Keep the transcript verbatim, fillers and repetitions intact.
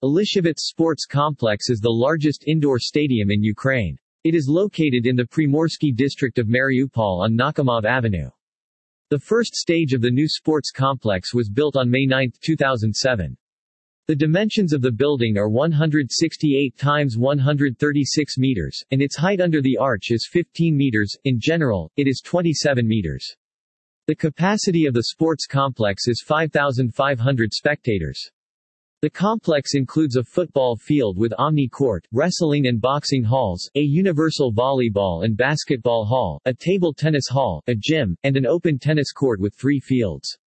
Elishevets Sports Complex is the largest indoor stadium in Ukraine. It is located in the Primorsky district of Mariupol on Nakhimov Avenue. The first stage of the new sports complex was built on May ninth two thousand seven. The dimensions of the building are one hundred sixty-eight times one hundred thirty-six meters, and its height under the arch is fifteen meters. In general, it is twenty-seven meters. The capacity of the sports complex is five thousand five hundred spectators. The complex includes a football field with Omni Court, wrestling and boxing halls, a universal volleyball and basketball hall, a table tennis hall, a gym, and an open tennis court with three fields.